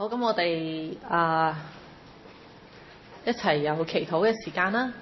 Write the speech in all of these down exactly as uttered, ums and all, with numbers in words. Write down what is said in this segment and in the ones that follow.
好，咁我哋啊一齊有祈禱嘅時間啦。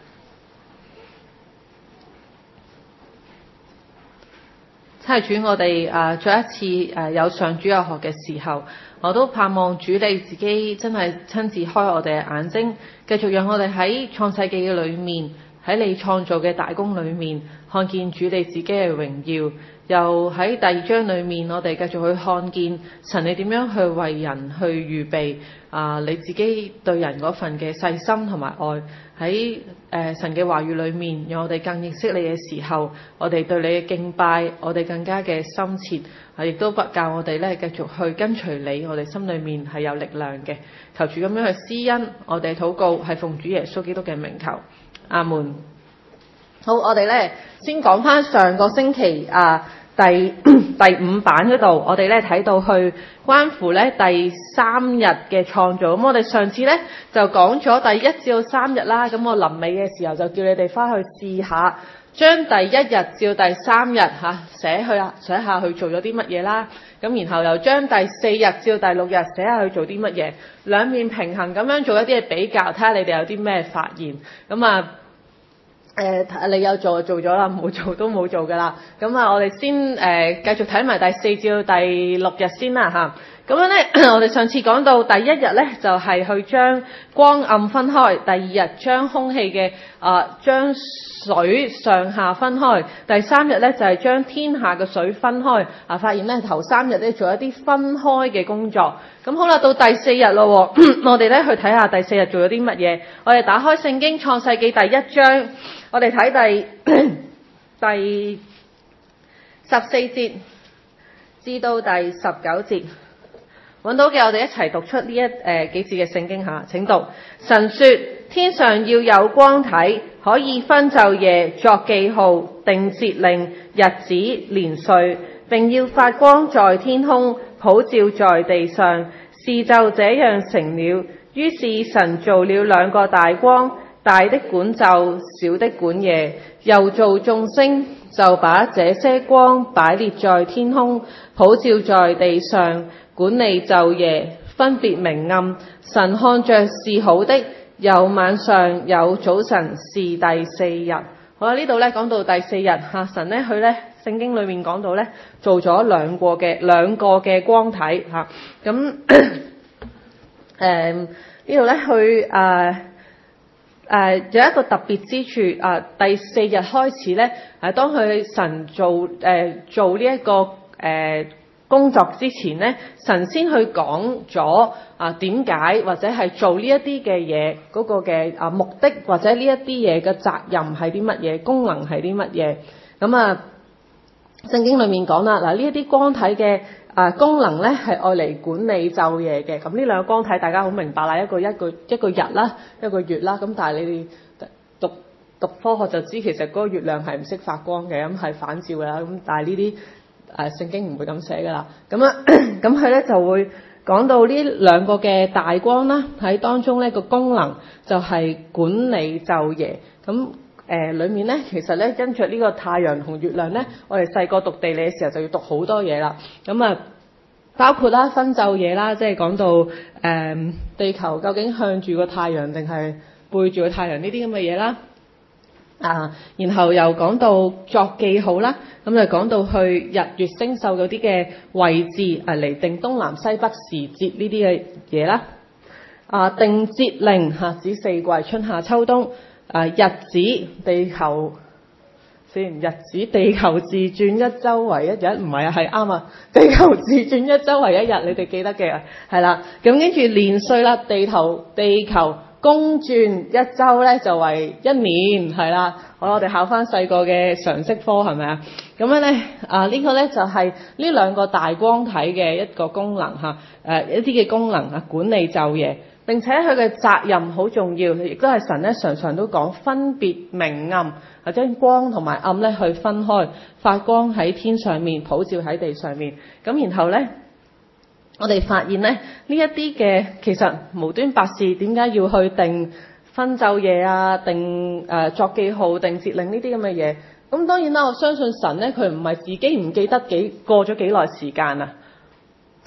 真係主，我哋啊再一次誒有上主日學嘅時候，我都盼望主你自己真係親自開我哋嘅眼睛，繼續讓我哋喺創世記嘅裏面，喺你創造嘅大功裏面，看見主你自己嘅榮耀。又喺第二章裏面，我哋繼續去看見神你點樣去為人去預備啊，你自己對人嗰份嘅細心同埋愛。喺誒、呃、神嘅話語裏面，讓我哋更認識你嘅時候，我哋對你嘅敬拜，我哋更加嘅深切，亦都不教我哋咧繼續去跟隨你，我哋心裏面係有力量嘅。求主咁樣去施恩，我哋禱告係奉主耶穌基督嘅名求，阿門。好，我哋咧先講翻上個星期啊第第五版嗰度，我哋咧睇到去關乎咧第三日嘅創造。咁我哋上次咧就講咗第一至到三日啦。咁我臨尾嘅時候就叫你哋翻去試下，將第一日至到第三日吓寫去啊，寫下去做咗啲乜嘢啦。咁然後又將第四日至到第六日寫下去做啲乜嘢，兩面平衡咁樣做一啲嘅比較，睇下你哋有啲咩發現。咁啊。誒、呃，你有做就做咗啦，冇做都冇做噶啦。咁啊，我哋先誒繼續睇埋第四至到第六日先啦嚇。咁樣咧，我哋上次講到第一日咧，就係、是、去將光暗分開；第二日將空氣嘅啊將水上下分開；第三日咧就係、是、將天下嘅水分開。啊，發現咧頭三日咧做一啲分開嘅工作。咁好啦，到第四日咯，我哋咧去睇下第四日做咗啲乜嘢。我哋打開聖經創世記第一章。我哋睇第第十四節至到第十九節，揾到嘅我哋一齊讀出呢一誒、呃、幾節嘅聖經吓，請讀。神說：天上要有光體，可以分晝夜，作記號，定節令、日子、年歲，並要發光在天空，普照在地上。事就這樣成了。於是神造了兩個大光，大的管晝，小的管夜，又造眾星，就把這些光擺列在天空，普照在地上，管理晝夜，分別明暗。神看着是好的，有晚上，有早晨，是第四日。好啦，呢度咧講到第四日吓，神咧佢咧聖經裏面講到咧做咗兩個嘅兩個嘅光體吓，咁誒呢度咧去誒。誒、呃、有一個特別之處，啊、呃、第四日開始咧，誒、呃、當佢神做誒、呃、做呢、這、一個誒、呃、工作之前咧，神先去講咗啊點解或者係做呢一啲嘅嘢嗰個嘅啊目的，或者呢一啲嘢嘅責任係啲乜嘢，功能係啲乜嘢。咁啊聖經裡面講啦，嗱呢一啲光體嘅啊功能咧係愛嚟管理晝夜嘅。咁呢兩個光體大家好明白啦，一個一個一個日啦，一個月啦。咁但係你哋讀讀科學就知，其實嗰個月亮係唔識發光嘅，咁係反照㗎啦。咁但係呢啲誒聖經唔會咁寫㗎啦。咁啊咁佢咧就會講到呢兩個嘅大光啦，喺當中咧個功能就係管理晝夜。咁誒、呃、裏面咧，其實咧跟著呢個太陽同月亮咧，我哋細個讀地理嘅時候就要讀好多嘢啦。咁啊，包括啦分晝夜啦，即係講到誒、呃、地球究竟向住個太陽定係背住個太陽呢啲咁嘅嘢啦。啊，然後又講到作記號啦，咁就講到去日月星宿嗰啲嘅位置啊，嚟定東南西北時節呢啲嘅嘢啦。啊，定節令嚇指四季春夏秋冬。啊，日子地球先，日子地球自轉一周為一日，唔係啊，係啱啊，地球自轉一周為一日，你哋記得嘅係啦。咁跟住年歲啦，地球地球公轉一周咧就為一年，係啦。好啦，我哋考翻細個嘅常識科係咪啊？咁樣咧啊，呢個咧就係呢兩個大光體嘅一個功能嚇，誒一啲嘅功能啊，管理晝夜。並且佢嘅責任好重要，亦都係神咧常常都講分別明暗，或者光同埋暗咧去分開，發光喺天上面，普照喺地上面。咁然後咧，我哋發現咧呢一啲嘅其實無端白事，點解要去定分晝夜啊？定誒、呃、作記號、定節令呢啲咁嘅嘢？咁當然啦，我相信神咧佢唔係自己唔記得幾過咗幾耐時間啊。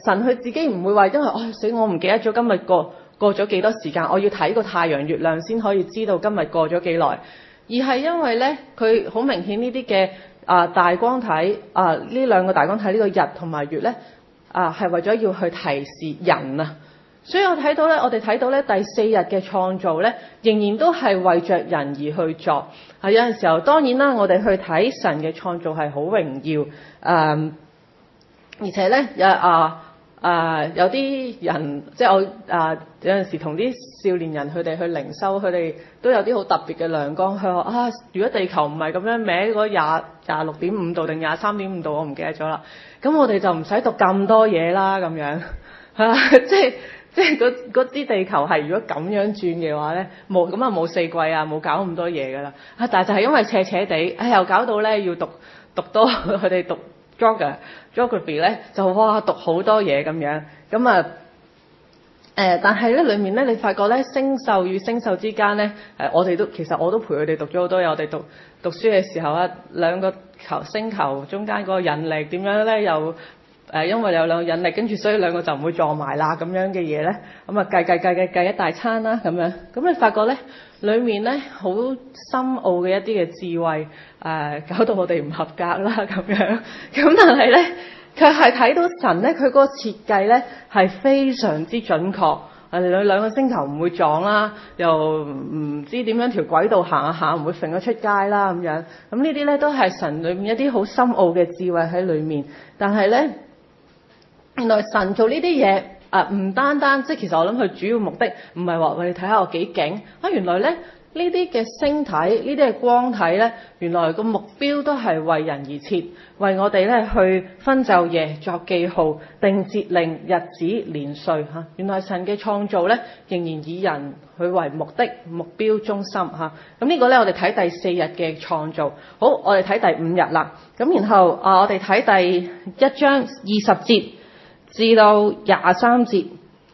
神佢自己唔會話因為唉、哎、死我唔記得咗今日過過咗幾多時間，我要睇個太陽月亮先可以知道今日過咗幾耐，而係因為咧佢好明顯呢啲嘅啊大光體啊呢兩個大光體呢個日同埋月咧啊係為咗要去提示人啊。所以我睇到咧，我哋睇到咧第四日嘅創造咧，仍然都係為着人而去作。係有陣時候，當然啦，我哋去睇神嘅創造係好榮耀，誒、嗯，而且咧有啊啊有啲人，即係我啊有陣時同啲少年人佢哋去靈修，佢哋都有啲好特別嘅亮光。佢話啊，如果地球唔係咁樣歪嗰廿廿六點五度定廿三點五度，我唔記得咗啦。咁我哋就唔使讀咁多嘢啦，咁樣係啊，即係。即係嗰嗰啲地球係如果咁樣轉嘅話咧，冇咁啊冇四季啊，冇搞咁多嘢噶啦。啊，但係就係因為斜斜地，唉、哎、又搞到咧要讀讀多佢哋讀 geography geography 咧，就哇讀好多嘢咁樣。咁啊誒，但係咧裡面咧，你發覺咧星宿與星宿之間咧，誒我哋都其實我都陪佢哋讀咗好多嘢。我哋讀讀書嘅時候啊，兩個球星球中間嗰個引力點樣咧又。誒，因為有兩個引力，跟住所以兩個就唔會撞埋啦咁樣嘅嘢咧，咁啊計計計計計一大餐啦咁樣，咁你發覺咧，裡面咧好深奧嘅一啲嘅智慧，誒、呃、搞到我哋唔合格啦咁樣，咁但係咧，佢係睇到神咧，佢嗰個設計咧係非常之準確，誒兩兩個星球唔會撞啦，又唔知點樣條軌道行下行唔會揈咗出街啦咁樣，咁呢啲咧都係神裡面一啲好深奧嘅智慧喺裡面，但係咧。原來神做呢啲嘢啊，唔單單即係其實我諗佢主要目的唔係話喂你睇下我幾勁啊，原來咧呢啲嘅星體呢啲嘅光體咧，原來個目標都係為人而設，為我哋咧去分晝夜作記號，定節令日子年歲嚇。原來神嘅創造咧仍然以人去為目的目標中心嚇。咁呢個咧我哋睇第四日嘅創造。好，我哋睇第五日啦。咁然後啊，我哋睇第一章二十節。至到廿三節，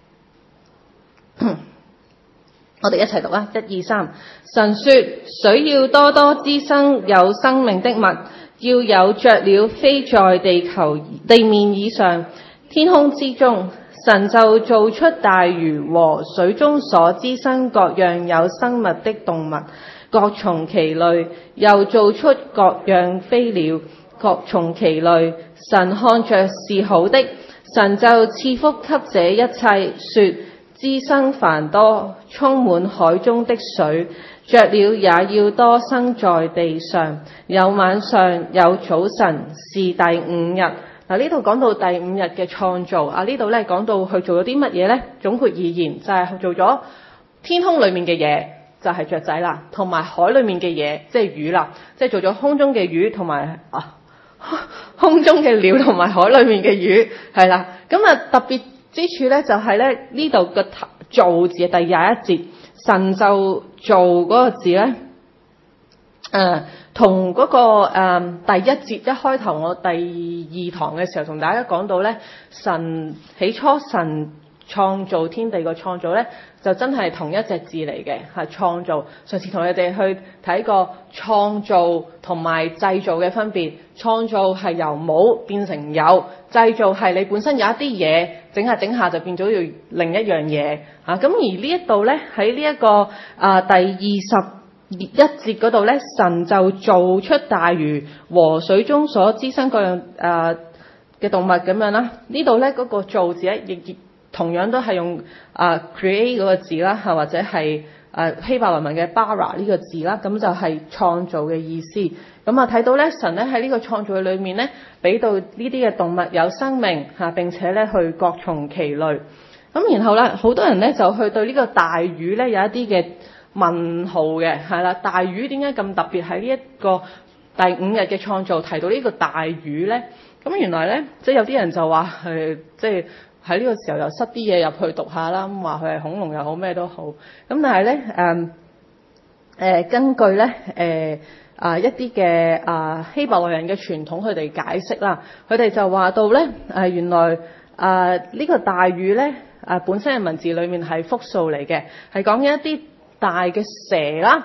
我哋一齊讀啦，一二三。神說：水要多多滋生有生命的物，要有雀鳥飛在地球地面以上、天空之中。神就造出大魚和水中所滋生各樣有生物的動物，各從其類，又造出各樣飛鳥，各從其類。神看着是好的。神就賜福給這一切，說：滋生繁多，充滿海中的水，雀鳥也要多生在地上。有晚上，有早晨，是第五日。嗱，呢度講到第五日嘅創造啊，呢度咧講到佢做咗啲乜嘢咧？總括而言，就係、是、做咗天空裡面嘅嘢，就係、是、雀仔啦，同埋海裡面嘅嘢，即係魚啦，即係做咗空中嘅魚同埋啊。空中嘅鳥同埋海裡面嘅魚係啦，咁啊特別之處咧就係咧呢度個造字第廿一節，神就造嗰個字咧，誒、呃、同嗰、那個誒、呃、第一節一開頭我第二堂嘅時候同大家講到咧，神起初神創造天地個創造咧，就真係同一隻字嚟嘅，係創造。上次同你哋去睇過創造同埋製造嘅分別。創造係由冇變成有，製造係你本身有一啲嘢整下整下就變咗要另一樣嘢嚇。咁、啊、而呢一度咧喺呢一個啊第二十一節嗰度咧，神就造出大魚和水中所滋生各樣啊嘅動物咁樣啦。呢度咧嗰個造字咧亦亦同樣都係用啊 create 嗰個字啦，嚇或者係啊希伯來文嘅 bara 呢個字啦，咁就係創造嘅意思。咁啊睇到咧神咧喺呢個創造嘅裏面咧，俾到呢啲嘅動物有生命嚇，並且咧去各從其類。咁然後咧好多人咧就去對呢個大魚咧有一啲嘅問號嘅，係啦，大魚點解咁特別喺呢一個第五日嘅創造提到呢個大魚咧？咁原來咧即係有啲人就話係即係。喺呢個時候又塞啲嘢入去讀下啦，咁話佢係恐龍又好咩都好。咁但係咧誒誒根據咧誒啊一啲嘅啊希伯來人嘅傳統，佢哋解釋啦，佢哋就話到咧誒、呃、原來啊呢、呃這個大魚咧啊本身嘅文字裡面係複數嚟嘅，係講緊一啲大嘅蛇啦。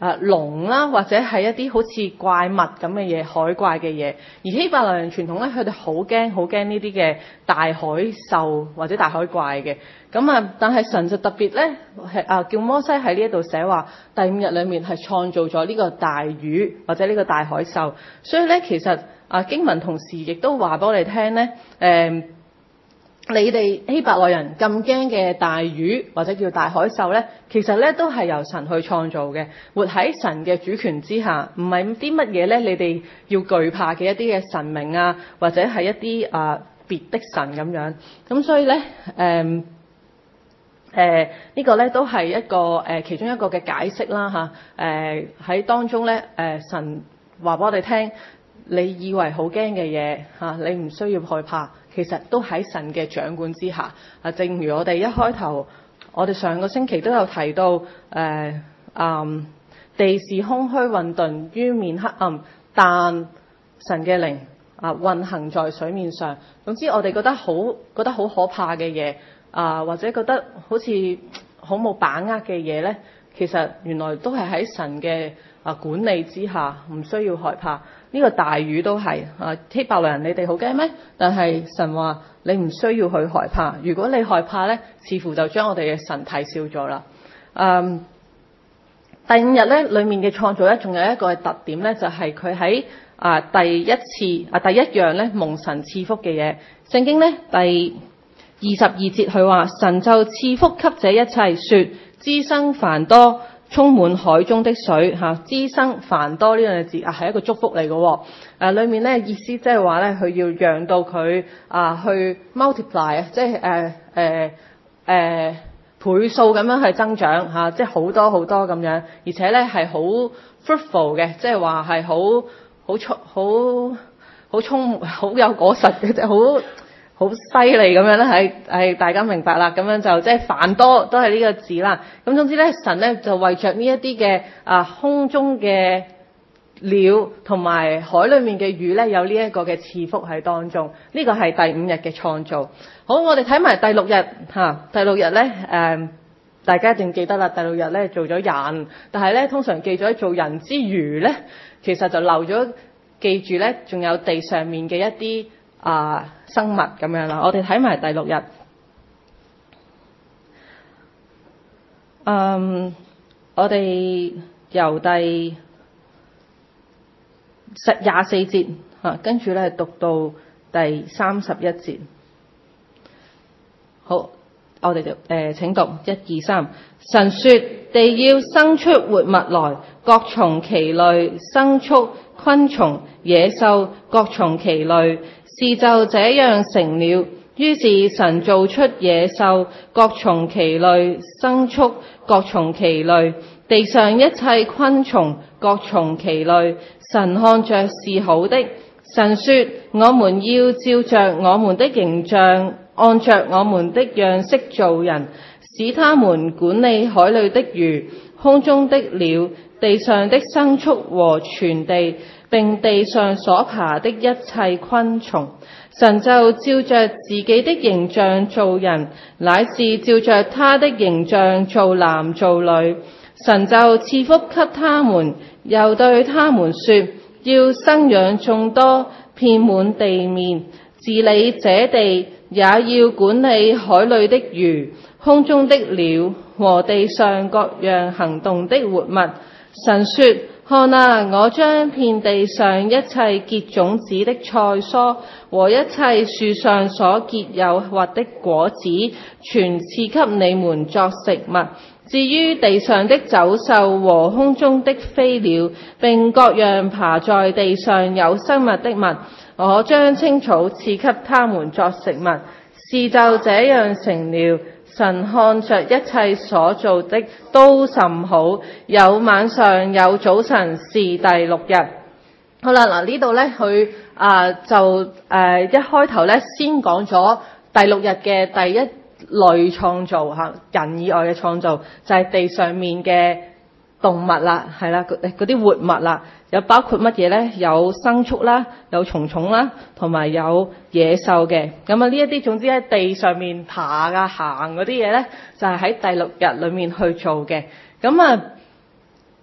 誒龍啦，或者係一啲好似怪物咁嘅嘢，海怪嘅嘢。而希伯來人傳統咧，佢哋好驚好驚呢啲嘅大海獸或者大海怪嘅。咁啊，但係神就特別咧係啊叫摩西喺呢一度寫話，第五日裏面係創造咗呢個大魚或者呢個大海獸。所以咧，其實啊經文同時亦都話俾我哋聽咧，誒、呃。你哋希伯來人咁驚嘅大魚或者叫大海獸咧，其實咧都係由神去創造嘅，活喺神嘅主權之下，唔係啲乜嘢咧，你哋要懼怕嘅一啲嘅神明啊，或者係一啲啊別的神咁樣。咁所以咧，誒誒呢個咧都係一個誒、呃、其中一個嘅解釋啦嚇。誒、呃、喺當中咧，誒、呃、神話俾我哋聽，你以為好驚嘅嘢嚇，你唔需要害怕。其實都喺神嘅掌管之下。啊，正如我哋一開頭，我哋上個星期都有提到，誒、呃，嗯，地是空虛混沌，淵面黑暗，但神嘅靈啊運行在水面上。總之，我哋覺得好覺得好可怕嘅嘢啊，或者覺得好似好冇把握嘅嘢咧，其實原來都係喺神嘅啊管理之下，唔需要害怕。呢個大魚都係啊，希伯來人你哋好驚咩？但係神話你唔需要去害怕。如果你害怕咧，似乎就將我哋嘅神睇笑咗啦。嗯，第五日咧裏面嘅創造咧，仲有一個特點咧，就係佢喺啊第一次啊第一樣咧蒙神賜福嘅嘢。聖經咧第二十二節佢話，神就賜福給這一切，說滋生繁多，充滿海中的水嚇，滋生繁多呢兩個字啊，係一個祝福嚟嘅。誒、啊，裡面咧意思即係話咧，佢要讓到佢啊去 multiply 啊，即係誒誒誒倍數咁樣去增長嚇，即係好多好多咁樣，而且咧係好 fruitful 嘅，即係話係好好充好好充好有果實嘅，即係好好犀利咁樣咧，係係大家明白啦，咁樣就即係繁多都係呢個字啦。咁總之咧，神咧就為着呢一啲嘅啊空中嘅鳥同埋海裡面嘅魚咧，有呢一個嘅賜福喺當中。呢、這個係第五日嘅創造。好，我哋睇埋第六日嚇、啊，第六日咧誒、呃，大家一定記得啦。第六日咧做咗人，但係咧通常記咗做人之餘咧，其實就漏咗記住咧，仲有地上面嘅一啲啊生物咁樣啦。我哋睇埋第六日，嗯，我哋由第十廿四節嚇，跟住咧讀到第三十一節。好，我哋就誒、呃、請讀一二三。神說：地要生出活物來，各從其類，牲畜、昆蟲、野獸，各從其類。事就這樣成了。於是神造出野獸，各從其類，牲畜，各從其類，地上一切昆蟲，各從其類。神看着是好的。神說：我們要照着我們的形象，按着我們的樣式造人，使他們管理海裏的魚、空中的鳥、地上的牲畜和全地，並地上所爬的一切昆蟲。神就照着自己的形象造人，乃是照着他的形象造男造女。神就賜福給他們，又對他們說：要生養眾多，遍滿地面，治理這地，也要管理海裏的魚、空中的鳥和地上各樣行動的活物。神說：看啊，我將遍地上一切結種子的菜蔬和一切樹上所結有核的果子，全賜給你們作食物。至於地上的走獸和空中的飛鳥，並各樣爬在地上有生物的物，我將青草賜給他們作食物。事就這樣成了。神看着一切所做的都甚好，有晚上有早晨，是第六日。好啦，嗱呢度咧，佢啊就誒、呃、一開頭咧先講咗第六日嘅第一類創造嚇，人以外嘅創造就係、是、地上面嘅動物啦，係啦，嗰啲活物啦，有包括乜嘢咧？有牲畜啦，有蟲蟲啦，同埋有野獸嘅。咁啊，呢一啲總之喺地上面爬啊、行嗰啲嘢咧，就係、是、喺第六日裏面去做嘅。咁啊，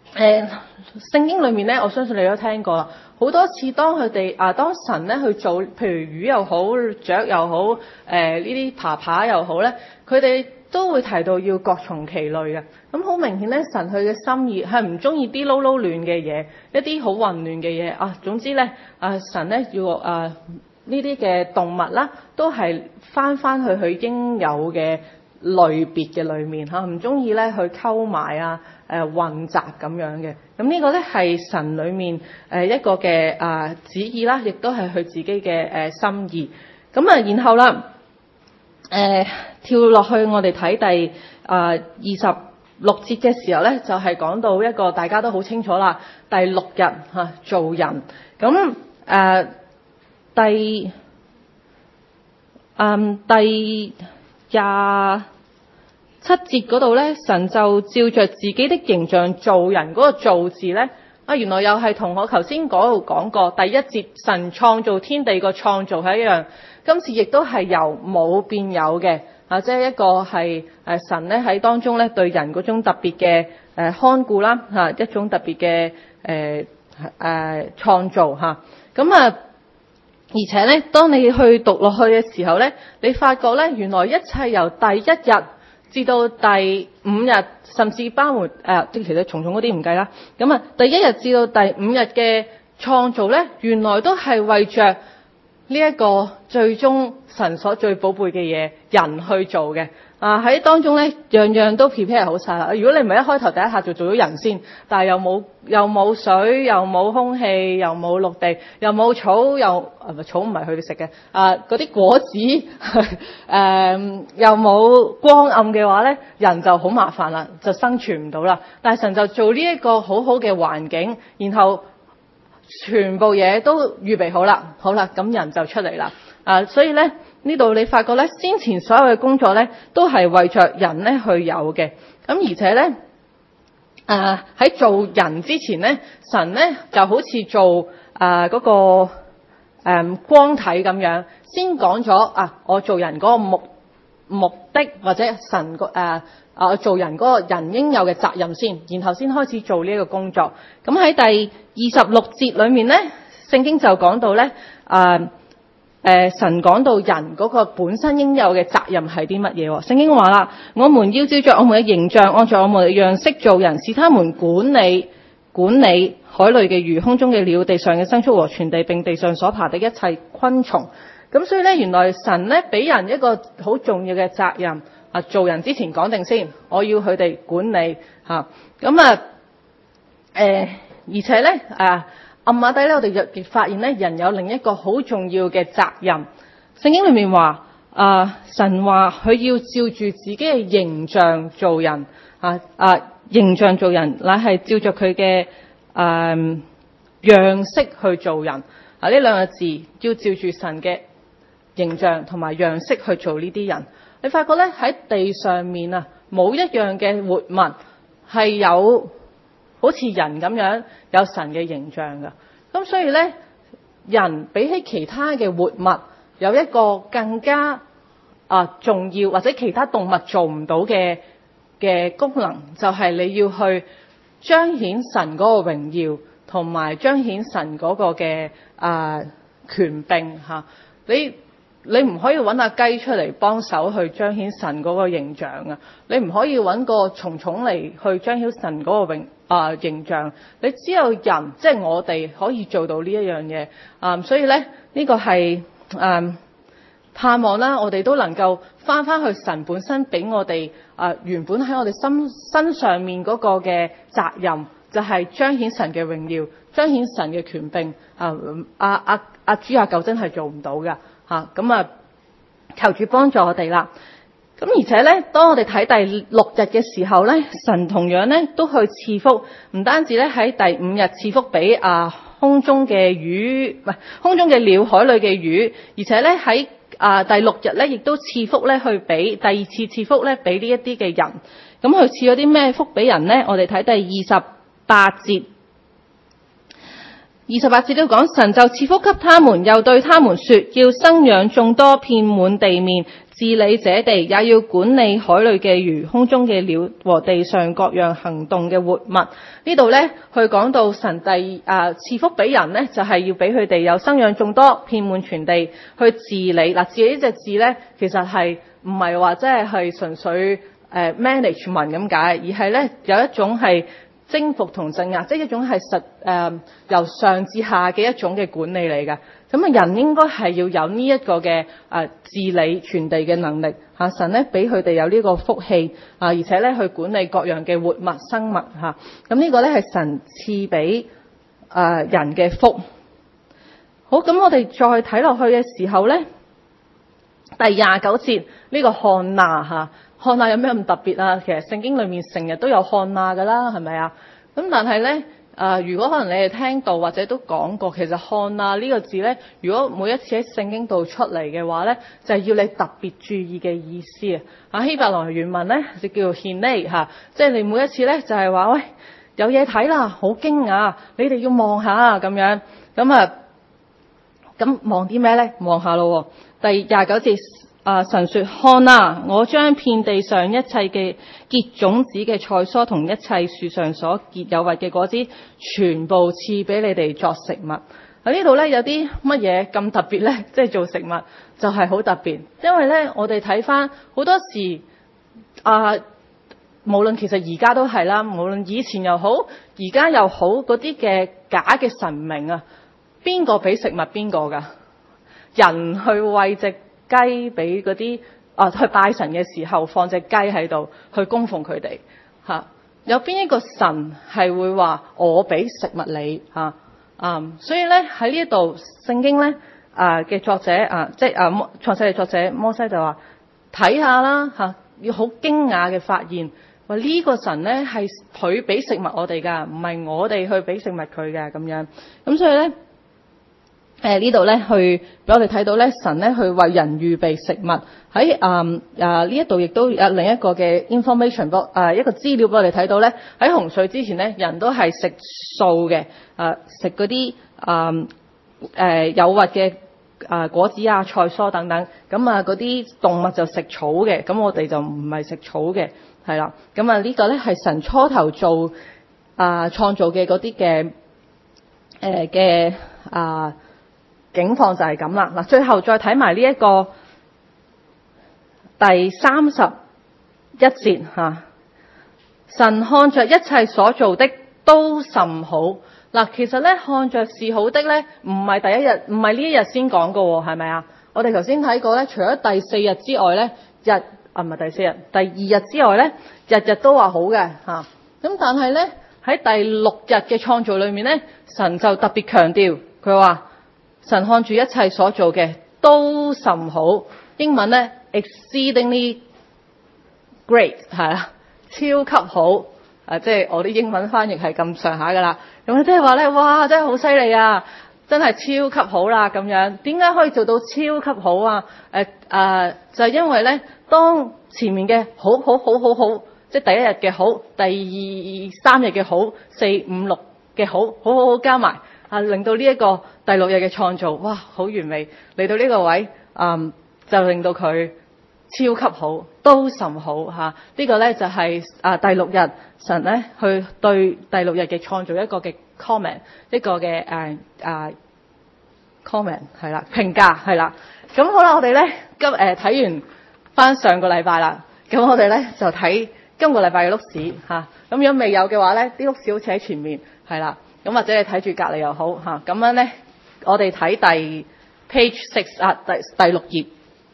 誒聖經裏面咧，我相信你都聽過啦，好多次當佢哋啊，當神咧去做，譬如魚又好，雀又好，誒呢啲爬爬又好咧，佢哋都會提到要各從其類嘅。咁好明顯咧，神佢嘅心意係唔中意啲撈撈亂嘅嘢，一啲好混亂嘅嘢啊。總之咧，啊神咧要啊呢啲嘅動物啦，都係翻翻去佢應有嘅類別嘅裏面嚇，唔中意咧去溝埋啊誒混雜咁樣嘅。咁呢個咧係神裏面誒一個嘅啊旨意啦，亦都係佢自己嘅誒心意。咁啊，然後啦，誒、呃、跳落去我哋睇第啊二十六節嘅時候咧，就係、是、講到一個大家都好清楚啦，第六日嚇做人。咁誒、呃、第嗯第廿七節嗰度咧，神就照着自己的形象造人，嗰個造字咧啊，原來又係同我頭先嗰度講過第一節神創造天地個創造係一樣，今次亦都係由冇變有嘅啊，即係一個係誒神咧喺當中咧對人嗰種特別嘅誒看顧啦嚇，一種特別嘅誒誒創造嚇。咁啊，而且咧，當你去讀落去嘅時候咧，你發覺咧原來一切由第一日至到第五日，甚至包括誒，即、呃、其實重重嗰啲唔計啦。咁啊，第一日至到第五日嘅創造咧，原來都係為着呢一個最終神所最寶貝嘅嘢，人去做嘅。啊喺當中咧，樣樣都 prepare 好晒啦。如果你唔係一開頭第一下就做咗人先，但係又冇又冇水，又冇空氣，又冇陸地，又冇草，又啊草唔係佢哋食嘅啊嗰啲果子，誒、啊、又冇光暗嘅話咧，人就好麻煩啦，就生存唔到啦。但係神就做呢一個好好嘅環境，然後全部嘢都預備好啦，好啦，咁人就出嚟啦。啊，所以咧。呢度你發覺咧，先前所有嘅工作咧，都係為着人咧去有嘅。咁而且咧，誒、呃、喺做人之前咧，神咧就好似做誒嗰、呃那個誒、呃、光體咁樣，先講咗啊，我做人嗰個目目的或者神個誒啊做人嗰個人應有嘅責任先，然後先開始做呢一個工作。咁喺第二十六節裏面咧，聖經就講到咧誒。呃誒、呃，神講到人嗰個本身應有嘅責任係啲乜嘢？聖經話啦，我們要照着我們嘅形象，按照我們嘅樣式做人，使他們管理管理海裏嘅魚、空中嘅鳥、地上嘅牲畜和全地，並地上所爬的一切昆蟲。咁所以咧，原來神咧俾人一個好重要嘅責任啊！做人之前講定先，我要佢哋管理吓。咁啊，誒、呃，而且咧啊。暗馬底咧，我哋亦發現咧，人有另一個好重要嘅責任。聖經裏面話，啊、呃，神話佢要照住自己嘅形象做人，啊啊，形象做人，乃係照着佢嘅誒樣式去做人。啊，呢兩個字要照住神嘅形象同埋樣式去做呢啲人。你發覺咧喺地上面啊，冇一樣嘅活物係有。好似人咁樣有神嘅形象㗎，咁所以咧，人比起其他嘅活物有一個更加啊、呃、重要或者其他動物做唔到嘅嘅功能，就係、是、你要去彰顯神嗰個榮耀，同埋彰顯神嗰個嘅啊、呃、權柄嚇。你你唔可以揾阿雞出嚟幫手去彰顯神嗰個形象啊！你唔可以揾個蟲蟲嚟去彰顯神嗰個榮啊、呃、形象。你只有人，即係我哋可以做到呢一樣嘢啊！所以咧，呢、這個係誒、呃、盼望啦，我哋都能夠翻翻去神本身俾我哋啊、呃、原本喺我哋身身上面嗰個嘅責任，就係、是、彰顯神嘅榮耀，彰顯神嘅權柄啊！阿阿阿豬阿狗真係做唔到噶。吓咁啊！求主幫助我哋啦。咁而且咧，當我哋睇第六日嘅時候咧，神同樣咧都去賜福，唔單止咧喺第五日賜福俾啊空中嘅魚，唔係空中嘅鳥、海裏嘅魚，而且咧喺啊第六日咧亦都賜福咧去俾第二次賜福咧俾呢一啲嘅人。咁佢賜咗啲咩福俾人咧？我哋睇第二十八節。二十八節都講，神就賜福給他們，又對他們說，要生養眾多，遍滿地面， 治理這地，也要管理海裏嘅魚、空中嘅鳥和地上各樣行動嘅活物。呢度咧，去講到神第啊賜福俾人咧，就係、是、要俾佢哋有生養眾多，遍滿全地去治理。嗱，治理呢隻字咧，其實係唔係話即係係純粹誒、呃、management 咁解，而係咧有一種係征服同鎮壓，即係一種係實誒、呃、由上至下嘅一種嘅管理嚟嘅。咁啊，人應該係要有呢一個嘅誒、呃、治理全地嘅能力嚇、啊。神咧俾佢哋有呢個福氣啊，而且咧去管理各樣嘅活物生物嚇。咁、啊、呢個咧係神賜俾誒人嘅福。好，咁我哋再睇落去嘅時候咧，第廿九節呢、這個看哪嚇，看哪有咩咁特別啊？其實聖經裡面成日都有看哪噶啦，係咪啊？咁但係咧。啊、呃！如果可能你哋聽到或者都講過，其實看哪呢個字咧，如果每一次喺聖經度出嚟嘅話咧，就係、是、要你特別注意嘅意思啊！啊希伯來原文咧就叫做 hinei 嚇，即係你每一次咧就係、是、話喂有嘢睇啦，好驚訝，你哋要望下咁樣，咁啊咁望啲咩咧？望下咯，第廿九節。啊！神說：看哪，我將遍地上一切嘅結種子嘅菜蔬同一切樹上所結有核嘅果子，全部賜俾你哋作食物。喺呢度咧有啲乜嘢咁特別咧？即係做食物就係好特別，因為咧我哋睇翻好多時啊，無論其實而家都係啦，無論以前又好，而家又好，嗰啲嘅假嘅神明啊，邊個俾食物邊個㗎？人去餵隻雞俾嗰啲啊去拜神嘅時候放隻雞喺度去供奉佢哋嚇，有邊一個神係會話我俾食物你嚇啊、嗯？所以咧喺呢一度聖經咧啊嘅作者啊，即係啊創世嘅作者摩西就話睇下啦嚇，要好驚訝嘅發現話呢、這個神咧係佢俾食物我哋㗎，唔係我哋去俾食物佢嘅咁樣。咁所以咧。誒、呃、呢度咧，去俾我哋睇到咧，神咧去為人預備食物喺誒誒呢一度，亦都有另一個嘅 information 誒、呃、一個資料俾我哋睇到咧，喺洪水之前咧，人都係食素嘅，誒食嗰啲誒誒有核嘅誒果子啊、菜蔬等等，咁啊嗰啲動物就食草嘅，咁我哋就唔係食草嘅，係啦，咁啊呢個咧係神初頭做啊、呃、創造嘅嗰啲嘅誒嘅啊。境況就係咁啦，嗱，最後再睇埋呢一個第三十一節吓，神看着一切所做的都甚好。嗱，其實咧看着是好的咧，唔係第一日，唔係呢一日先講噶，係咪啊？我哋頭先睇過咧，除咗第四日之外咧，日啊唔係第四日，第二日之外咧，日日都話好嘅吓。咁但係咧喺第六日嘅創造裏面咧，神就特別強調，佢話。神看住一切所做嘅都甚好，英文咧 exceedingly great 係啦，超級好啊！即係我啲英文翻譯係咁上下噶啦。咁即係話咧，哇！真係好犀利啊！真係超級好啦咁樣。點解可以做到超級好啊？誒、呃、誒，就係、是、因為咧，當前面嘅好好好好好，即係第一日嘅好，第二三日嘅好，四五六嘅好，好好好加埋。啊！令到呢一個第六日嘅創造，哇，好完美！嚟到呢個位，嗯，就令到佢超級好，都甚好嚇。啊這個、呢個咧就係、是、啊第六日神咧去對第六日嘅創造一個嘅 comment， 一個嘅誒啊 comment 係啦，評價係啦。咁好啦，我哋咧今誒睇完翻上個禮拜啦，咁我哋咧就睇今個禮拜嘅碌屎嚇。咁如果未有嘅話咧，啲碌屎好似喺前面係啦。咁或者你睇住隔離又好嚇，咁樣咧，我哋睇第 page six 啊，第第六頁，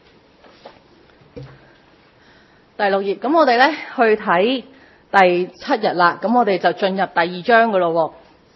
第六頁。咁我哋咧去睇第七日啦，咁我哋就進入第二章噶咯喎。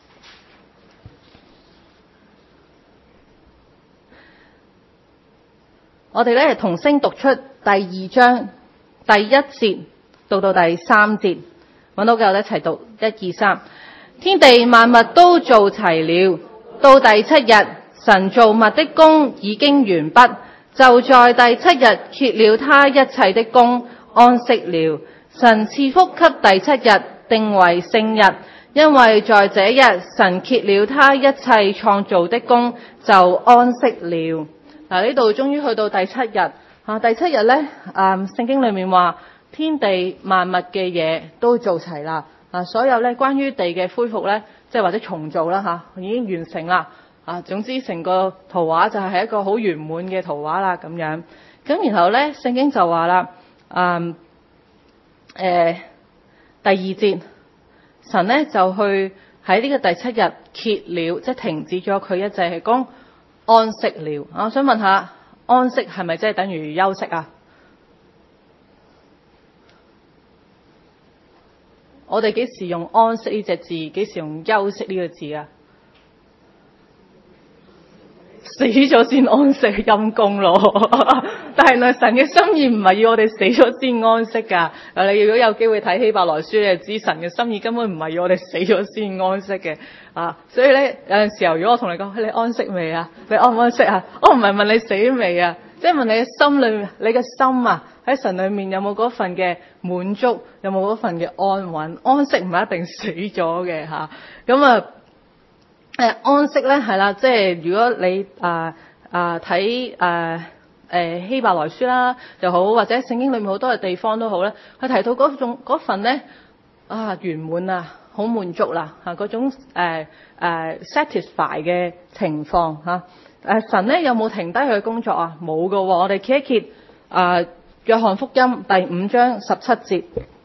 我哋咧同聲讀出第二章第一節到到第三節，揾到嘅我哋一齊讀一二三。天地萬物都做齊了，到第七日，神造物的工已經完畢，就在第七日歇了他一切的工，安息了。神賜福給第七日，定為聖日，因為在這日神歇了他一切創造的工，就安息了。嗱，呢度終於去到第七日， 啊，第七日咧，誒聖經裏面話天地萬物嘅嘢都做齊啦。啊，所有咧關於地嘅恢復咧，即係或者重造啦嚇，已經完成啦。啊，總之成個圖畫就係一個好圓滿嘅圖畫啦咁樣。咁然後咧，聖經就話啦，誒、誒第二節，神咧就去喺呢個第七日歇了，即係停止咗佢一切係講安息了。啊，我想問下，安息係咪即係等於休息啊？我哋幾時用安息呢隻字？幾時用休息呢個字啊？死咗先安息，陰公咯。但係咧，神嘅心意唔係要我哋死咗先安息噶。你如果有機會睇希伯來書，你就知神嘅心意根本唔係要我哋死咗先安息嘅。啊，所以咧有陣時候，如果我同你講，你安息未啊？你安唔安息啊？我唔係問你死未啊，即係問你嘅心裏面，你嘅心啊喺神裏面有冇嗰份嘅滿足，有冇嗰份嘅安穩？安息唔係一定死咗嘅吓。咁啊。誒安息咧係啦，即係如果你啊啊睇誒誒希伯來書啦又好，或者聖經裏面好多嘅地方都好咧，佢提到嗰種嗰份咧啊圓滿啊，好滿足啦嚇嗰種誒誒 satisfy 嘅情況嚇。誒神咧有冇停低佢嘅工作啊？冇㗎喎，我哋揭一揭啊約翰福音第五章十七節。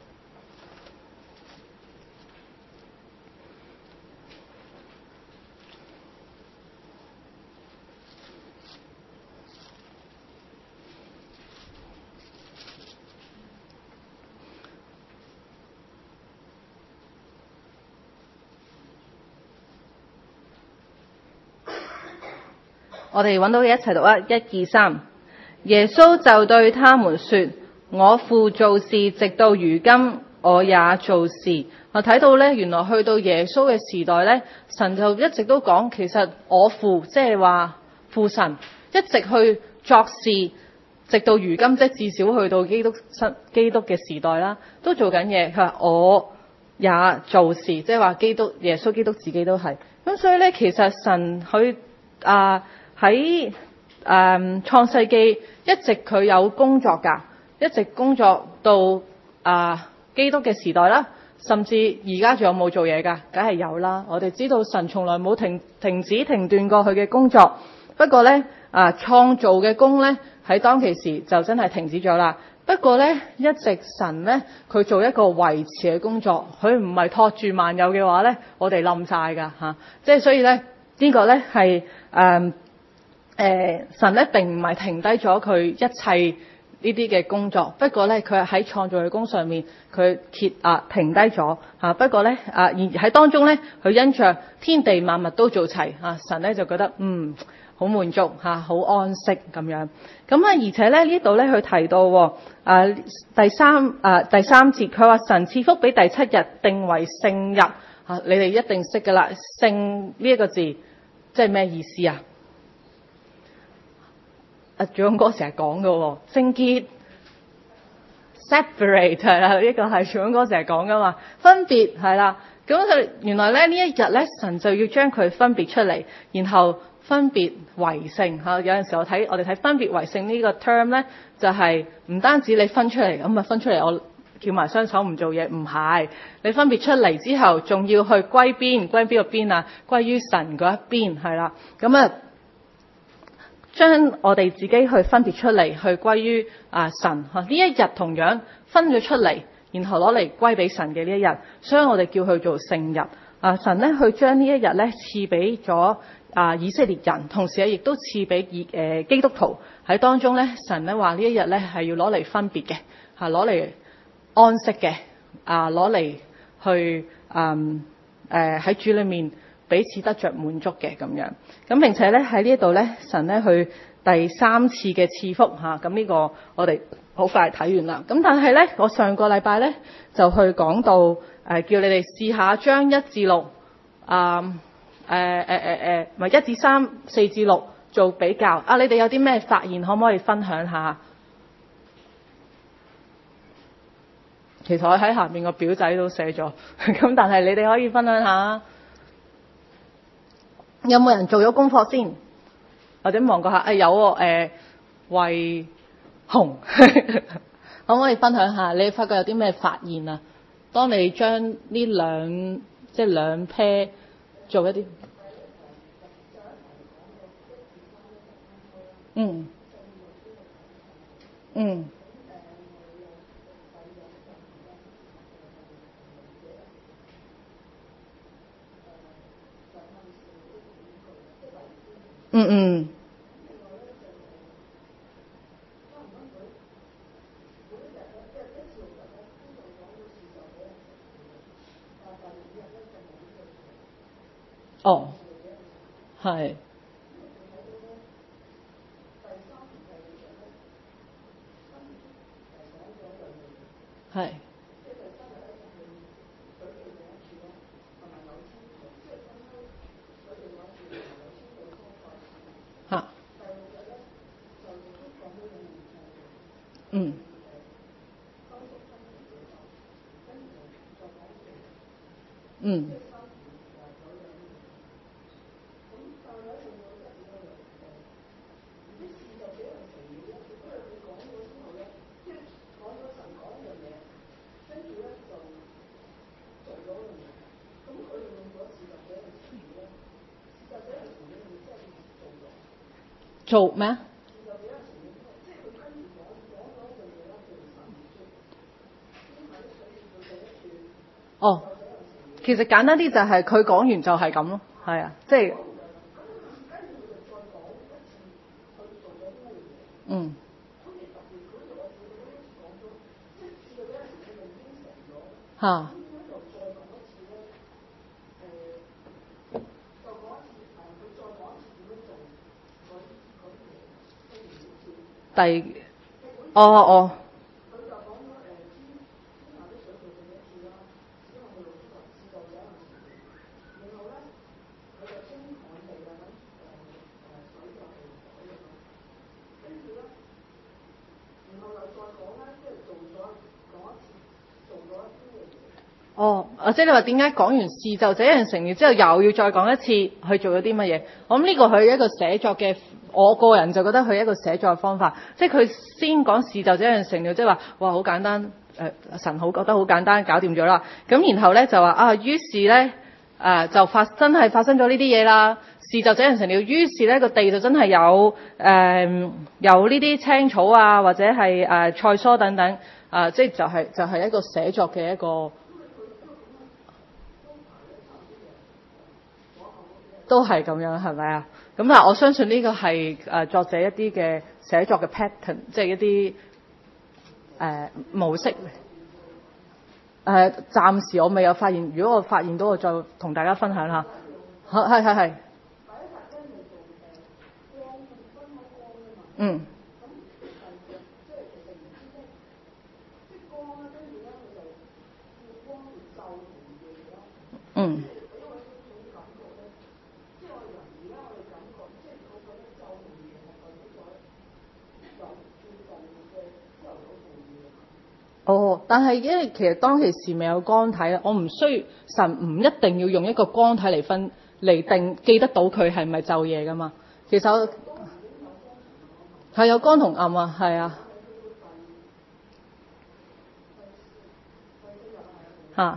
我哋揾到嘅一齊讀啊！一二三，耶穌就對他們說：我父做事，直到如今，我也做事。我睇到咧，原來去到耶穌嘅時代咧，神就一直都講，其實我父即係話父神一直去作事，直到如今，即係至少去到基督基督嘅時代啦，都做緊嘢。佢話我也做事，即係話基督耶穌基督自己都係。咁所以咧，其實神佢啊。喺誒創世記一直佢有工作㗎，一直工作到啊、呃、基督嘅時代啦，甚至而家仲有冇做嘢㗎？梗係有啦。我哋知道神從來冇停停止停斷過佢嘅工作，不過咧啊創造嘅工咧喺當其時就真係停止咗啦。不過咧一直神咧佢做一個維持嘅工作，佢唔係托住萬有嘅話咧，我哋冧晒㗎嚇。即係所以咧呢個咧係誒。誒、呃、神咧並唔係停低咗佢一切呢啲嘅工作，不過咧佢喺創造嘅工上面佢歇啊停低咗嚇。不過咧啊而喺當中咧，佢因着天地萬物都做齊啊，神咧就覺得嗯好滿足嚇，好、啊、安息咁樣。咁啊而且咧呢度咧佢提到啊第三啊第三節，佢話神賜福俾第七日定為聖日嚇、啊，你哋一定識㗎啦。聖呢一個字即係咩意思啊？阿長哥成日講嘅聖潔 separate 係啦，呢個係長哥成日講噶嘛，分別係啦。咁佢原來咧呢一日咧，神就要將佢分別出嚟，然後分別為聖嚇。有陣時我睇我哋睇分別為聖呢個 term 咧，就係、是、唔單止你分出嚟咁啊，分出嚟我翹埋雙手唔做嘢，唔係你分別出嚟之後，仲要去歸邊歸邊個邊啊？歸於神嗰一邊係啦。咁啊。將我哋自己去分別出嚟，去歸於啊神嚇。呢一日同樣分咗出嚟，然後攞嚟歸俾神嘅呢一日，所以我哋叫佢做聖日。啊神咧去將呢一日咧賜俾咗啊以色列人，同時咧亦都賜俾以誒基督徒喺當中咧。神咧話呢一日咧係要攞嚟分別嘅嚇，攞嚟安息嘅啊，攞嚟去嗯誒喺主裏面。彼此得着滿足嘅咁樣，咁並且咧喺呢度咧，神咧去第三次嘅賜福嚇，咁呢個我哋好快睇完啦。咁但係咧，我上個禮拜咧就去講到誒、呃，叫你哋試下將一至六啊誒誒誒誒，唔係一至三、四至六做比較啊！你哋有啲咩發現，可唔可以分享下？其實我喺下面個表仔都寫咗，咁但係你哋可以分享下。有冇人做咗功課先？或者望過下？誒、哎、有喎，誒、呃、為紅，可唔可以分享下你發覺有啲咩發現啊？當你將呢兩即係兩 pair 做一啲，嗯嗯嗯嗯，哦，係係嚇，嗯嗯做咩啊？哦，其實簡單啲就係佢講完就係咁咯，係啊，即係嗯嚇。第哦哦哦，啊即係你話點解講完事就這樣成了之後，又要再講一次去做咗啲乜嘢？我諗呢個佢一個寫作嘅，我個人就覺得佢一個寫作嘅方法，即係佢先講事就這樣成了，即係話哇好簡單，誒、呃、神好覺得好簡單，搞掂咗啦。咁然後咧就話啊，於是咧誒、呃、就發真係發生咗呢啲嘢啦，事就這樣成了。於是咧個地就真係有誒、呃、有呢啲青草啊，或者係誒、呃、菜蔬等等啊、呃，即係就係、是、就係、是、一個寫作嘅一個。都係咁樣，係咪啊？咁但係我相信呢個係誒作者一啲嘅寫作嘅 pattern，即係一啲誒、呃、模式。誒、呃、暫時我未有發現，如果我發現到，我再同大家分享下。好，係係係。嗯。嗯。哦，但係因為其實當其時未有光體啊，我唔需要神唔一定要用一個光體嚟分嚟定記得到佢係咪晝夜噶嘛。其實係有光同暗啊，係啊，嚇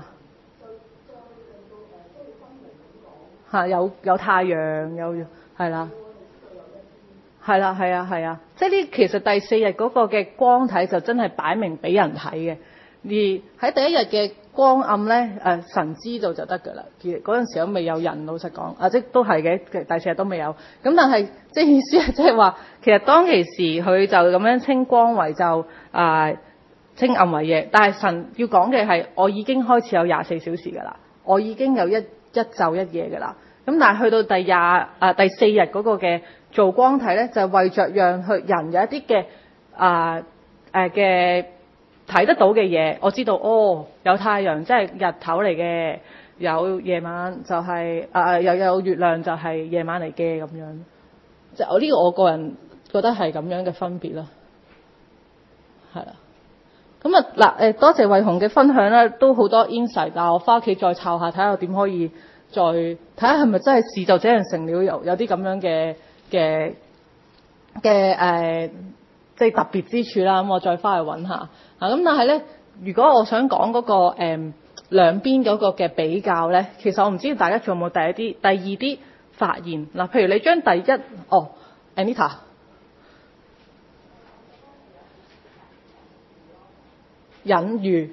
嚇有有太陽有係啦。係啦，係啊，係啊，即係呢。其實第四日嗰個嘅光體就真係擺明俾人睇嘅，而喺第一日嘅光暗咧，誒、呃、神知道就得㗎啦。其實嗰陣時都未有人，老實講，啊即都係嘅，第四日都未有。咁但係即係意思係即係話，其實當其時佢就咁樣稱光為晝，啊、呃、稱暗為夜。但係神要講嘅係，我已經開始有廿四小時㗎啦，我已經有一一晝一夜㗎啦。咁但係去到第廿啊、呃、第四日嗰個嘅做光體咧，就係、為着讓佢人有一啲嘅啊誒嘅睇得到嘅嘢，我知道哦，有太陽即係日頭嚟嘅，有夜晚就係啊又有月亮就係夜晚嚟嘅咁樣。即係我呢個我個人覺得係咁樣嘅分別咯，係啦。咁啊嗱誒，多謝慧紅嘅分享啦，都好多 insight，但係我翻屋企再抄下睇下點可以再睇下係咪真係事就這樣成了，有有啲咁樣嘅嘅嘅誒即係特別之處啦。咁我再翻去揾下啊。咁但係咧，如果我想講嗰、嗰個誒、嗯、兩邊嗰個嘅比較咧，其實我唔知道大家仲有冇第一啲、第二啲發現嗱。譬如你將第一哦 Anita 隱喻。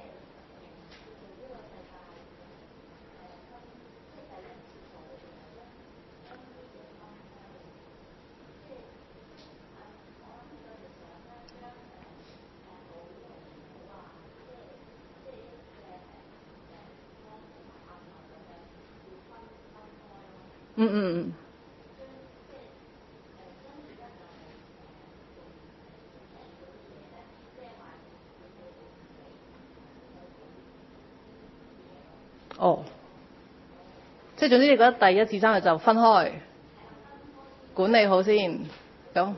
嗯嗯嗯。哦，即係總之，你覺得第一至三日就分開管理好先咁。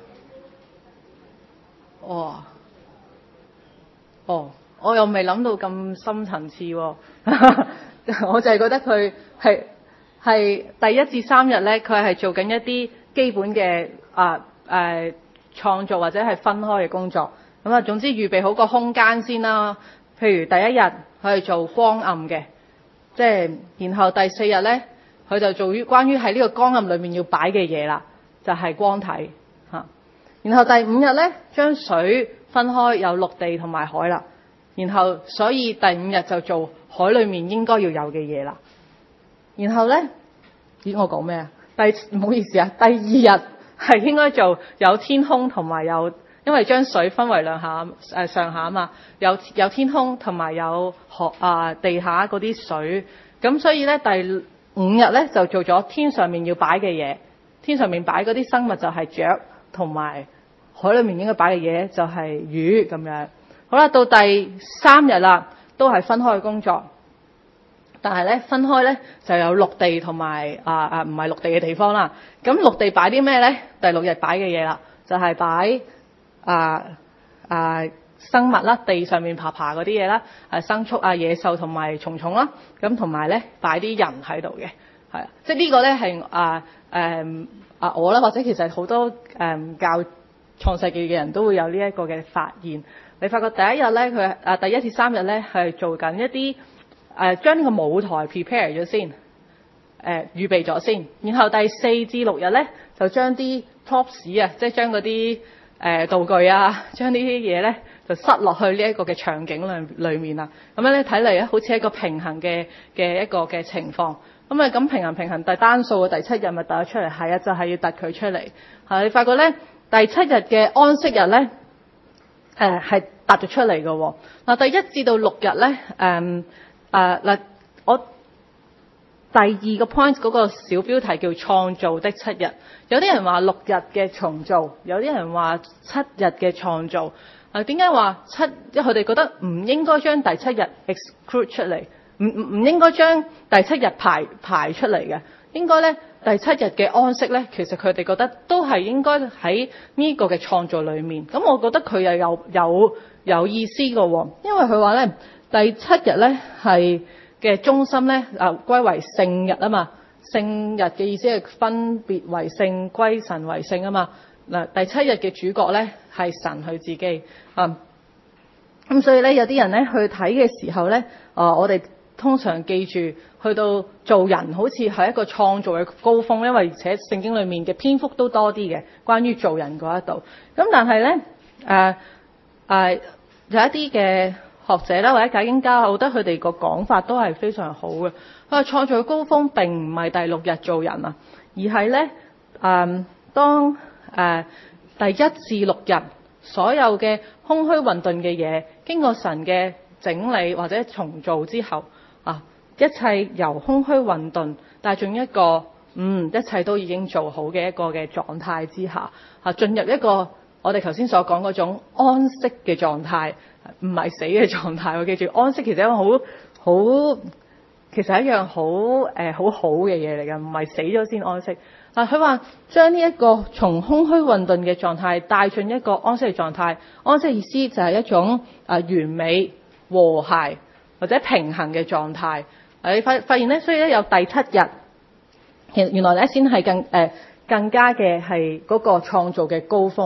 哇！哦，我又未諗到咁深層次喎。我就係覺得佢係係第一至三日咧，佢係做緊一啲基本嘅啊誒創造或者係分開嘅工作。咁啊，總之預備好個空間先啦。譬如第一日佢係做光暗嘅，即係然後第四日咧，佢就做於關於喺呢個光暗裏面要擺嘅嘢啦，就係光體嚇。然後第五日咧，將水分開有陸地同埋海啦。然後所以第五日就做海裏面應該要有嘅嘢啦。然後咧，咦我講咩啊？第唔好意思啊，第二日係應該做有天空同埋有，因為將水分為兩下誒上下啊嘛，有有天空同埋有河啊地下嗰啲水。咁所以咧第五日咧就做咗天上面要擺嘅嘢，天上面擺嗰啲生物就係雀，同埋海裏面應該擺嘅嘢就係魚咁樣。好啦，到第三日啦，都係分開工作，但係咧分開咧就有陸地同埋啊啊唔係陸地嘅地方啦。咁陸地擺啲咩咧？第六日擺嘅嘢啦，就係、是、擺啊啊生物啦，地上面爬爬嗰啲嘢啦，誒牲畜啊、野獸同埋蟲蟲啦，咁同埋咧擺啲人喺度嘅，係啊，即係呢個咧係啊誒啊我啦，或者其實好多誒、嗯、教創世記嘅人都會有呢一個嘅發現。你發覺第一日咧，佢啊第一至三日咧係做緊一啲誒將呢個舞台 prepare 咗先，誒、呃、預備咗先。然後第四至六日咧就將啲 props 啊，即係將嗰啲誒道具啊，將呢啲嘢咧就塞落去呢一個嘅場景裏裏面啦。咁樣咧睇嚟咧，好似一個平衡嘅嘅一個嘅情況。咁啊咁平衡平衡，第單數嘅第七日咪突咗出嚟，係啊，就係、是、要突佢出嚟。係你發覺咧，第七日嘅安息日咧。誒係突咗出嚟嘅喎。嗱，第一至到六日咧，誒誒嗱，我第二個 point 嗰個小標題叫創造的七日。有啲人話六日嘅重造，有啲人話七日嘅創造。啊，點解話七？因為佢哋覺得唔應該將第七日 exclude 出嚟，唔唔唔應該將第七日排排出嚟嘅。應該咧第七日嘅安息咧，其實佢哋覺得都係應該喺呢個嘅創造裏面。咁我覺得佢又有有有意思嘅喎，因為佢話咧第七日咧係嘅中心咧啊歸為聖日啊嘛。聖日嘅意思係分別為聖，歸神為聖啊嘛。嗱，第七日嘅主角咧係神佢自己啊。咁所以咧有啲人咧去睇嘅時候咧，啊我哋通常記住去到做人好似係一個創造嘅高峰，因為而且聖經裏面嘅篇幅都多啲嘅關於做人嗰一度。咁但係咧誒誒有一啲嘅學者啦或者解經家，我覺得佢哋個講法都係非常好嘅。佢話創造嘅高峰並唔係第六日做人啊，而係咧誒當誒、呃、第一至六日所有嘅空虛混沌嘅嘢經過神嘅整理或者重造之後啊，一切由空虛混沌帶進一個嗯一切都已經做好嘅一個嘅狀態之下啊，進入一個我哋頭先所講嗰種安息嘅狀態，唔係死嘅狀態。我記住安息其實係一個好好其實係一樣好誒好好嘅嘢嚟嘅，唔係死咗先安息。嗱，佢話將呢一個從空虛混沌嘅狀態帶進一個安息嘅狀態。安息意思就係一種啊完美和諧或者平衡嘅狀態。你發發現咧，所以咧有第七日，其實原來咧先係更誒、呃、更加嘅係嗰個創造嘅高峰。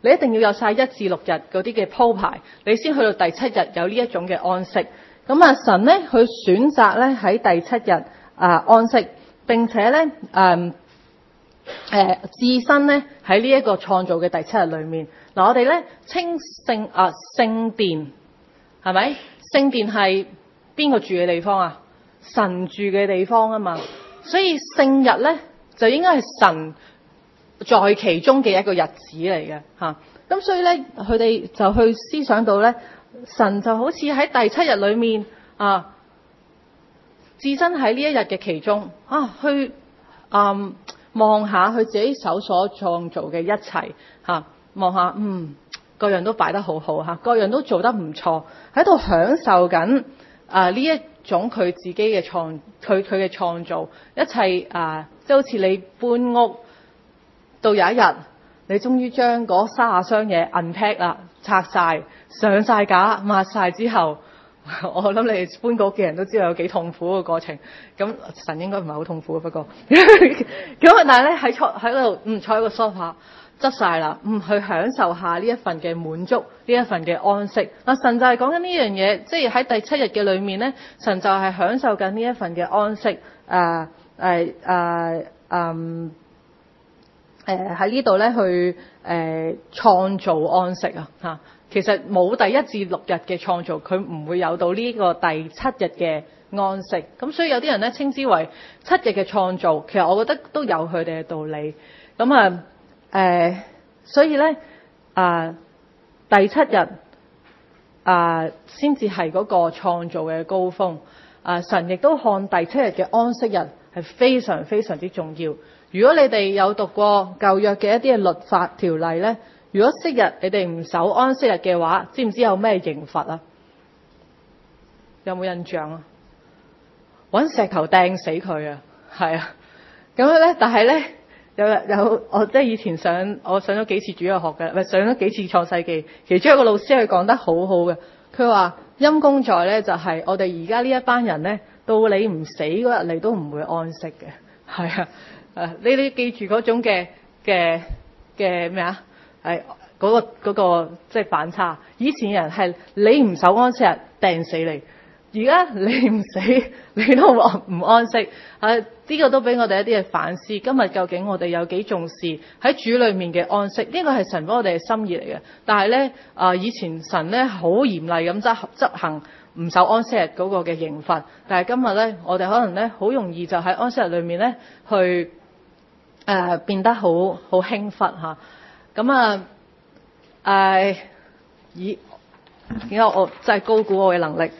你一定要有晒一至六日嗰啲嘅鋪排，你先去到第七日有呢一種嘅安息。咁啊，神咧佢選擇咧喺第七日啊安息，並且咧誒誒置身咧喺呢一個創造嘅第七日裏面。嗱，我哋咧稱聖啊聖殿係咪？聖殿係邊個住嘅地方啊？神住嘅地方啊嘛，所以聖日咧就應該係神在其中嘅一個日子嚟嘅嚇。咁所以咧，佢哋就去思想到咧，神就好似喺第七日裏面啊，置身喺呢一日嘅其中啊，去嗯望下佢自己手所創造嘅一切嚇，望下嗯各樣都擺得好好嚇，各樣都做得唔錯，喺度享受緊啊呢一種佢自己嘅創佢佢嘅創造一切啊，即係好似你搬屋到有一日，你終於將嗰三十箱嘢 unpack 啦，拆晒上晒架抹晒之後，我諗你搬嗰屋嘅人都知道有幾痛苦嘅過程。咁神應該唔係好痛苦嘅，不過咁但係咧喺坐喺度嗯坐喺個 sofa 執晒啦，唔去享受下呢一份嘅滿足，呢一份嘅安息。嗱，神就係講緊呢樣嘢，即係喺第七日嘅裏面咧，神就係享受緊呢一份嘅安息。誒誒誒嗯誒喺呢度咧去誒、呃、創造安息啊嚇。其實冇第一至六日嘅創造，佢唔會有到呢個第七日嘅安息。咁所以有啲人咧稱之為七日嘅創造，其實我覺得都有佢哋嘅道理。咁啊誒，所以咧啊第七日啊先至係嗰個創造嘅高峰。啊神亦都看第七日嘅安息日係非常非常之重要。如果你哋有讀過舊約嘅一啲嘅律法條例咧，如果昔日你哋唔守安息日嘅話，知唔知有咩刑罰啊？有冇印象啊？搵石頭掟死佢啊！係啊，咁樣咧，但係咧有有我即係以前上我上咗幾次主日學嘅，唔係上咗幾次創世記，其中一個老師佢講得好好嘅，佢話陰公在咧就係、是、我哋而家呢一班人咧，到你唔死嗰日你都唔會安息嘅，係啊。誒，你你記住嗰種嘅嘅嘅咩啊？係嗰個嗰個即係反差。以前人係你唔守安息日掟死你，而家你唔死你都唔安息。誒，呢個都俾我哋一啲嘅反思。今日究竟我哋有幾重視喺主裏面嘅安息？呢個係神俾我哋嘅心意嚟嘅。但係咧，啊以前神咧好嚴厲咁執執行唔守安息日嗰個嘅刑罰。但係今日咧，我哋可能咧好容易就喺安息日裏面咧去。誒、呃、變得好好輕忽嚇，咁啊誒以點解我真係高估我嘅能力？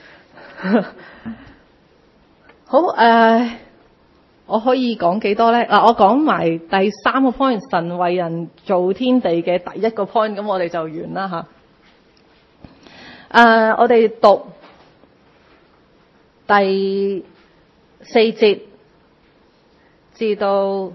好誒、呃，我可以講幾多咧？嗱、啊，我講埋第三個 point， 神為人造天地嘅第一個 point， 咁我哋就完啦嚇。誒、啊，我哋讀第四節至到。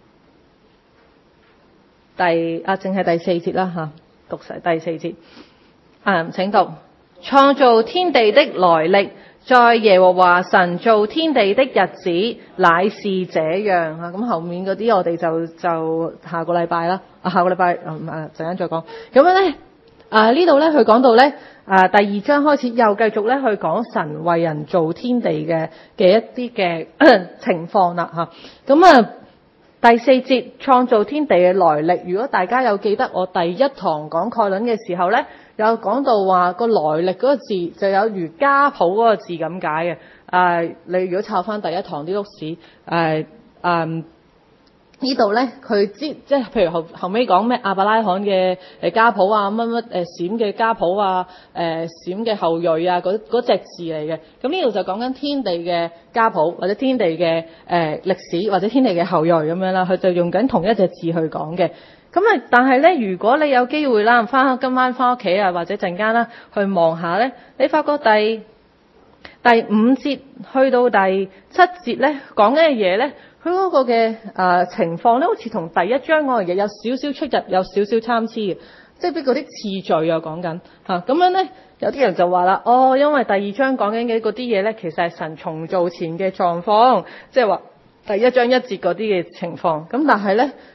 第啊，淨係第四節啦嚇，讀晒第四節。啊，請讀。創造天地的來歷，在耶和華神造天地的日子，乃是這樣嚇。咁後面嗰啲我哋就就下個禮拜啦。啊，下個禮拜啊啊，陣間再講。咁樣咧，啊呢度咧，佢講到咧，啊第二章開始又繼續咧去講神為人造天地嘅嘅一啲嘅情況啦嚇。咁啊。第四節創造天地嘅來歷，如果大家有記得我第一堂講概論嘅時候咧，有講到話個來歷嗰個字就有如家譜嗰個字咁解嘅。誒、呃，你如果抄翻第一堂啲屋史，誒誒呢度咧，佢知即係譬如後後尾講咩亞伯拉罕嘅誒家譜啊，乜乜誒閃嘅家譜啊，誒閃嘅後裔啊，嗰嗰隻字嚟嘅。咁呢度就講緊天地嘅家譜，或者天地嘅誒、呃、歷史，或者天地嘅後裔咁樣啦。佢就用緊同一隻字去講嘅。咁啊，但係咧，如果你有機會啦，翻今晚翻屋企啊，或者陣間啦，去望下咧，你發覺第第五節去到第七節咧，講緊嘅嘢咧。佢嗰個嘅誒、呃、情況咧，好似同第一章嗰樣嘢有少少出入，有少少參差嘅，即係俾嗰啲次序啊講緊嚇。咁樣咧，有啲人就話啦，哦，因為第二章講緊嘅嗰啲嘢咧，其實係神重造前嘅狀況，即係話第一章一節嗰啲嘅情況。咁但係咧，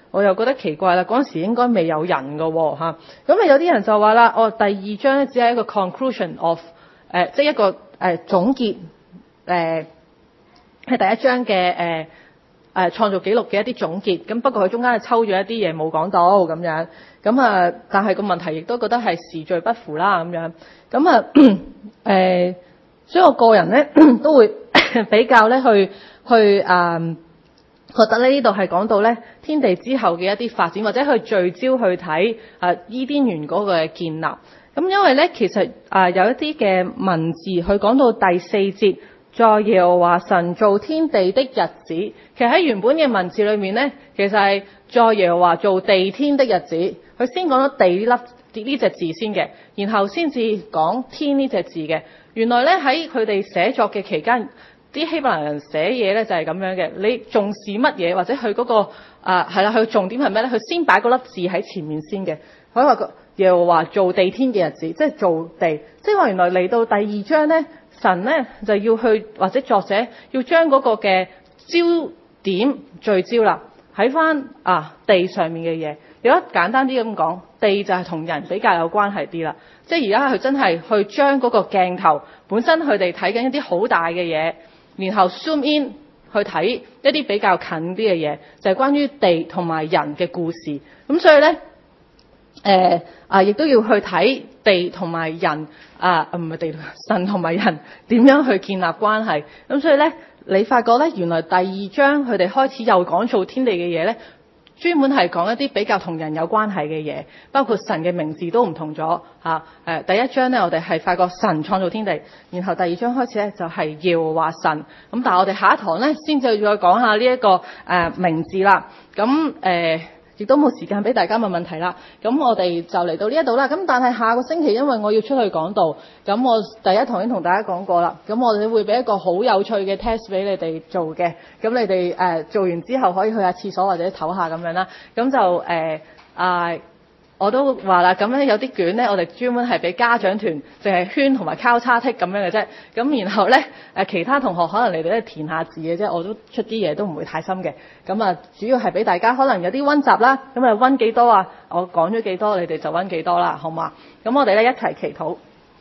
我又覺得奇怪啦，嗰陣時應該未有人㗎喎嚇。咁啊有啲人就話啦，哦第二章咧只係一個 conclusion of 誒、呃，即係一個誒、呃、總結誒，係、呃、第一章嘅誒誒創造記錄嘅一啲總結。咁不過佢中間係抽咗一啲嘢冇講到咁樣。咁啊，但係個問題亦都覺得係時序不符啦咁樣。咁啊誒，所以我個人咧都會比較咧去去誒。呃覺得咧呢度係講到咧天地之後嘅一啲發展，或者去聚焦去睇啊伊甸園嗰個嘅建立。咁因為咧其實啊有一啲嘅文字，佢講到第四節，在耶和華神造天地的日子，其實喺原本嘅文字裏面咧，其實係在耶和華造地天的日子，佢先講咗地呢粒呢隻字先嘅，然後先至講天呢隻字嘅。原來咧喺佢哋寫作嘅期間，啲希伯來人寫嘢咧就係咁樣嘅，你重視乜嘢或者佢嗰、嗰個啊係啦，佢重點係咩咧？佢先擺嗰粒字喺前面先嘅。佢話個耶和華造地天嘅日子，即係造地，即係話原來嚟到第二章咧，神咧就要去或者作者要將嗰個嘅焦點聚焦啦，喺翻啊地上面嘅嘢。有得簡單啲咁講，地就係同人比較有關係啲啦。即係而家佢真係去將嗰個鏡頭本身佢哋睇緊一啲好大嘅嘢。然後 zoom in 去睇一啲比較近啲嘅嘢，就係、是、關於地同埋人嘅故事。咁所以咧，誒、呃、啊，亦都要去睇地同埋人啊，唔係地神同埋人點樣去建立關係。咁所以咧，你發覺咧，原來第二章佢哋開始又講造天地嘅嘢咧。專門係講一啲比較同人有關係嘅嘢，包括神嘅名字都唔同咗嚇。誒第一章咧，我哋係發覺神創造天地，然後第二章開始咧就係耶和華神。咁但係我哋下一堂咧先至再講下呢一個誒名字啦。咁誒亦都冇時間俾大家問問題啦。咁我哋就嚟到呢一度啦。咁但係下個星期因為我要出去講道，咁我第一堂已經同大家講過啦。咁我哋會俾一個好有趣嘅 test 俾你哋做嘅。咁你哋誒、呃、做完之後可以去下廁所或者唞下咁樣啦。咁就誒啊、呃，我都話啦，咁咧有啲卷咧，我哋專門係俾家長團，淨係圈同埋交叉剔咁樣嘅啫。咁然後咧誒，其他同學可能你哋都係填下字嘅啫，我都出啲嘢都唔會太深嘅。咁啊，主要係俾大家可能有啲溫習啦。咁啊，溫幾多啊？我講咗幾多，你哋就溫幾多啦，好嘛？咁我哋咧一齊祈禱。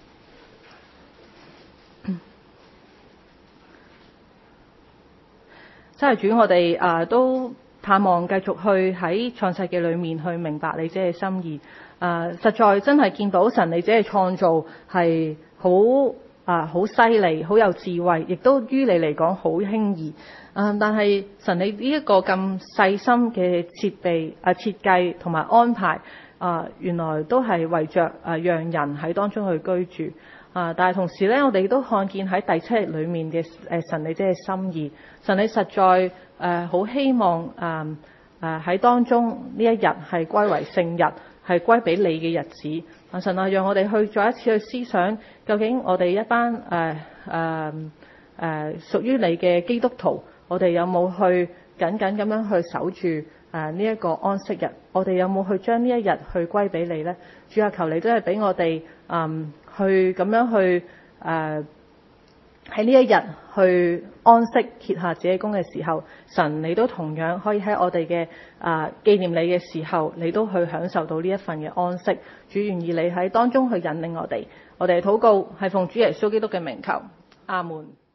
真係主，我哋啊、呃、都盼望繼續去喺創世記裏面去明白你自己嘅心意。啊、呃，實在真係見到神你自己嘅創造係好啊好犀利，好有智慧，亦都於你嚟講好輕易。啊、呃，但係神你呢一個咁細心嘅設備啊設計同埋安排啊、呃，原來都係為着啊、呃、讓人喺當中去居住。啊！但係同時咧，我哋都看見喺第七日裏面嘅誒神你即係心意，神你實在誒好、呃、希望誒誒喺當中呢一日係歸為聖日，係歸俾你嘅日子。啊神啊，讓我哋去再一次去思想，究竟我哋一班誒誒誒屬於你嘅基督徒，我哋有冇去緊緊咁樣去守住誒呢一個安息日？我哋有冇去將呢一日去歸俾你咧？主啊，求你都係俾我哋嗯。去咁樣去誒喺呢一日去安息歇下自己工嘅時候，神你都同樣可以喺我哋嘅啊紀念你嘅時候，你都去享受到呢一份嘅安息。主願意你喺當中去引領我哋，我哋禱告係奉主耶穌基督嘅名求，阿門。